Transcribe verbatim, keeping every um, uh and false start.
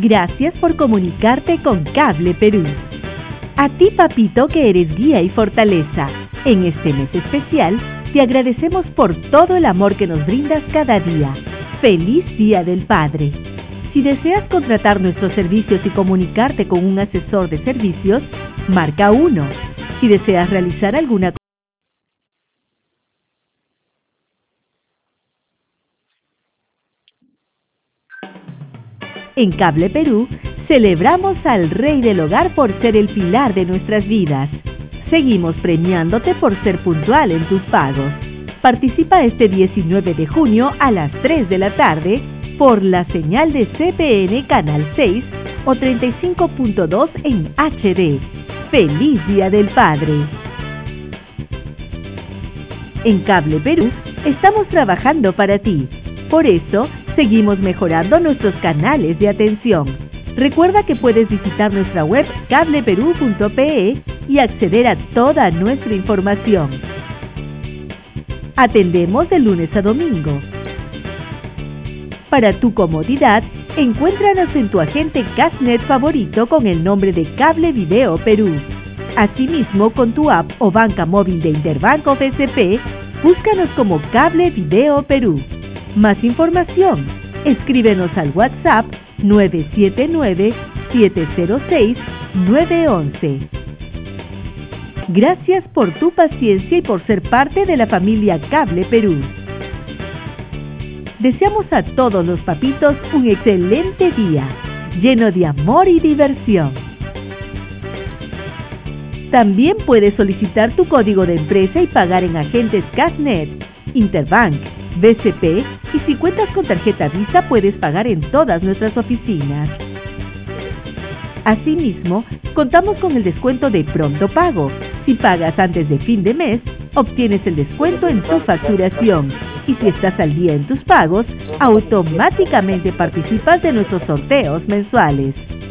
Gracias por comunicarte con Cable Perú. A ti, papito, que eres guía y fortaleza, en este mes especial te agradecemos por todo el amor que nos brindas cada día. ¡Feliz Día del Padre! Si deseas contratar nuestros servicios y comunicarte con un asesor de servicios, marca uno. Si deseas realizar alguna En Cable Perú, celebramos al Rey del Hogar por ser el pilar de nuestras vidas. Seguimos premiándote por ser puntual en tus pagos. Participa este diecinueve de junio a las tres de la tarde por la señal de C P N Canal seis o treinta y cinco punto dos en H D. ¡Feliz Día del Padre! En Cable Perú, estamos trabajando para ti. Por eso, seguimos mejorando nuestros canales de atención. Recuerda que puedes visitar nuestra web cable perú punto pe y acceder a toda nuestra información. Atendemos de lunes a domingo. Para tu comodidad, encuéntranos en tu agente Cashnet favorito con el nombre de Cable Video Perú. Asimismo, con tu app o banca móvil de Interbanco B C P, búscanos como Cable Video Perú. Más información, escríbenos al WhatsApp nueve siete nueve, siete cero seis, nueve uno uno. Gracias por tu paciencia y por ser parte de la familia Cable Perú. Deseamos a todos los papitos un excelente día, lleno de amor y diversión. También puedes solicitar tu código de empresa y pagar en agentes Cashnet, Interbank, B C P, y si cuentas con tarjeta Visa puedes pagar en todas nuestras oficinas. Asimismo, contamos con el descuento de Pronto Pago. Si pagas antes de fin de mes, obtienes el descuento en tu facturación. Y si estás al día en tus pagos, automáticamente participas de nuestros sorteos mensuales.